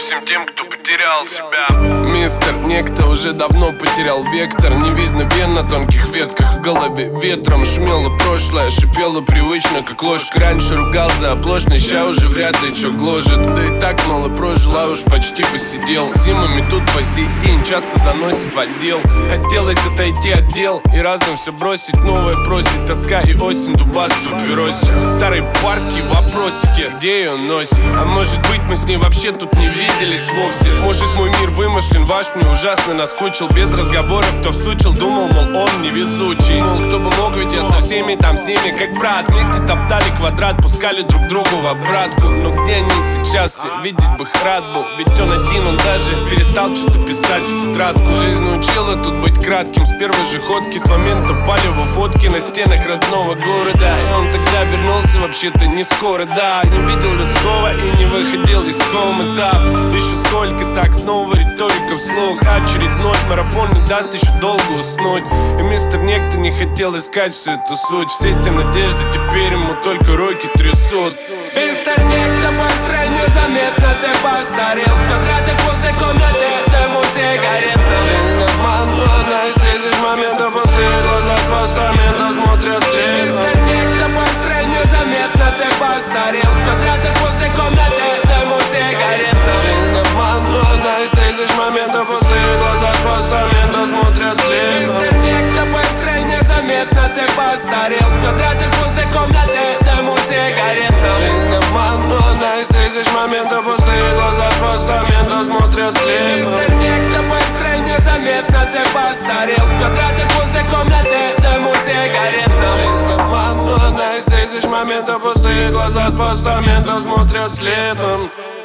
всем тем, кто потерял себя. Мистер, некто уже давно потерял вектор. Не видно вен на тонких ветках. В голове ветром шумело прошлое, шипело привычно, как ложка. Раньше ругал за оплошность, ща уже вряд ли чё гложет. Да и так мало прожил, а уж почти посидел. Зимами тут по сей день часто заносит в отдел. Хотелось отойти от дел и разом все бросить. Новое просит тоска и осень, дубас в папиросе. Старые парки, вопросики, где ее носит? А может быть мы с ней вообще тут не виделись вовсе? Может мой мир вымышлен, ваш мне ужасно наскучил. Без разговоров кто всучил, думал, мол, он невезучий. Мол, кто бы мог, ведь я со всеми там с ними как брат. Вместе топтали квадрат, пускали друг другу в обратку. Но где они сейчас? Все видеть бы их рад был. Ведь он один, он даже перестал что-то писать в тетрадку. Жизнь научила тут быть кратким. С первой же ходки, с момента палева фотки на стенах родного города. И он тогда вернулся вообще-то не скоро, да. Не видел людского и не выходил из кома-этап. Еще сколько так, снова риторика вслух. Очередной марафон не даст еще долго уснуть. И мистер Некто не хотел искать всю эту суть. Все эти надежды теперь ему только руки трясут. Мистер Некто, быстро, незаметно ты постарел. В квадрате пустой комнаты, дыму сигарета. Жизнь обман, но она из тысяч моментов. Пустые глаза с постамента смотрят слева. Мистер Некто, быстро, незаметно ты постарел. В квадрате пустой комнаты, дыму сигарета. Жизнь обман, но она из тысяч моментов. Пустые глаза с постамента смотрят слева. Мистер Некто, быстро, незаметно ты постарел. В квадрате пустой комнаты, дыму сигарета. Жизнь обман, но она из тысяч моментов. Пустые глаза с постамента смотрят слева. Мистер Некто, быстро, незаметно ты постарел. В квадрате пустой комнаты, дыму сигарета. Жизнь обман, но она из тысяч моментов. Пустые глаза с постамента смотрят следом.